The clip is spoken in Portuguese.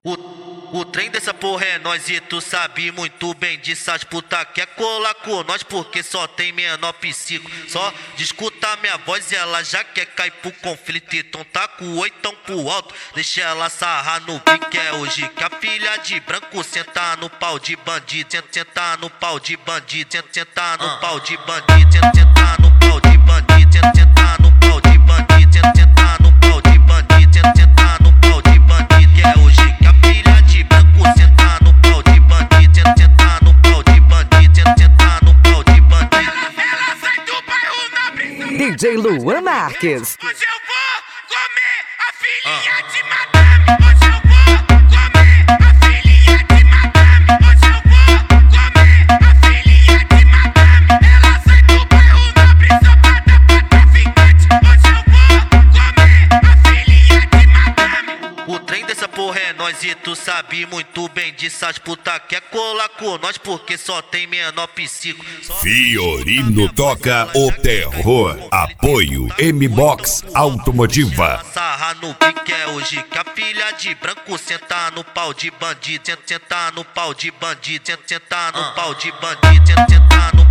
O trem dessa porra é nós e tu sabe muito bem disso. As puta quer colar com nós porque só tem menor psico. Só de escutar minha voz e ela já quer cair pro conflito. Então tá com o oitão pro alto, deixa ela sarrar no pique. É hoje que a filha de branco senta no pau de bandido. Senta no pau de bandido, senta no pau de bandido. Senta no pau de bandido, senta no pau de bandido. Senta no pau de bandido, senta no pau de bandido. Que é hoje que a filha de branco senta no pau de bandido. Senta no pau de bandido, senta no pau de bandido. Ela sai do bairro nobre. DJ Luan Marques. Hoje eu vou comer a filhinha de madame. Hoje eu vou comer a filhinha de madame. Hoje eu vou comer a filhinha de madame. Ela sai do bairro nobre só pra dar pra traficante. Hoje eu vou comer a filhinha de madame. O trem dessa porra é nós e tu sabe muito bem disso. As puta quer colar com nós porque só tem menor psico. Fiorino toca o terror. Apoio M-Box Automotiva. Sarra no pique é hoje que a filha de branco senta no pau de bandido. Senta no pau de bandido. Senta no pau de bandido. Senta no